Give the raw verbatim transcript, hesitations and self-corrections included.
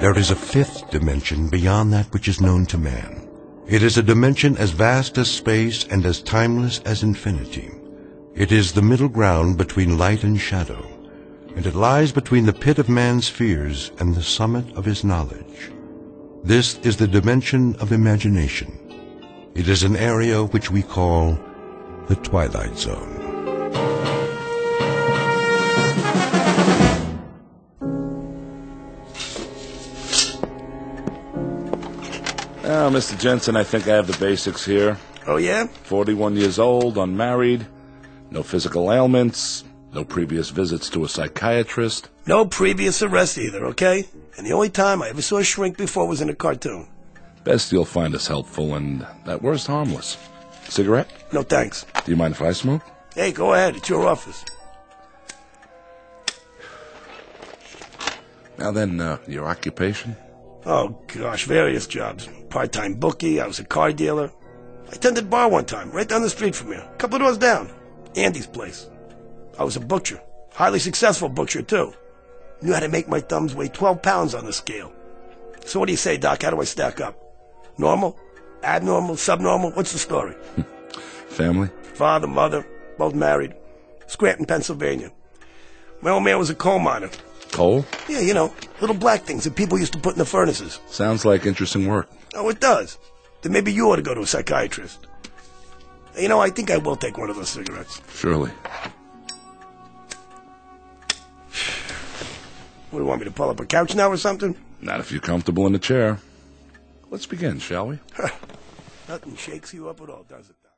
There is a fifth dimension beyond that which is known to man. It is a dimension as vast as space and as timeless as infinity. It is the middle ground between light and shadow, and it lies between the pit of man's fears and the summit of his knowledge. This is the dimension of imagination. It is an area which we call the Twilight Zone. Now, Mister Jensen, I think I have the basics here. Oh, yeah? forty-one years old, unmarried, no physical ailments, no previous visits to a psychiatrist. No previous arrest either, okay? And the only time I ever saw a shrink before was in a cartoon. Best you'll find us helpful, and at worst harmless. Cigarette? No thanks. Do you mind if I smoke? Hey, go ahead. It's your office. Now then, uh, your occupation? Oh, gosh, various jobs. Part-time bookie, I was a car dealer. I tended bar one time, right down the street from here. A couple of doors down. Andy's place. I was a butcher. Highly successful butcher, too. Knew how to make my thumbs weigh twelve pounds on the scale. So what do you say, Doc? How do I stack up? Normal? Abnormal? Subnormal? What's the story? Family? Father, mother, both married. Scranton, Pennsylvania. My old man was a coal miner. Coal? Yeah, you know, little black things that people used to put in the furnaces. Sounds like interesting work. Oh, it does. Then maybe you ought to go to a psychiatrist. You know, I think I will take one of those cigarettes. Surely. What, do you want me to pull up a couch now or something? Not if you're comfortable in the chair. Let's begin, shall we? Nothing shakes you up at all, does it?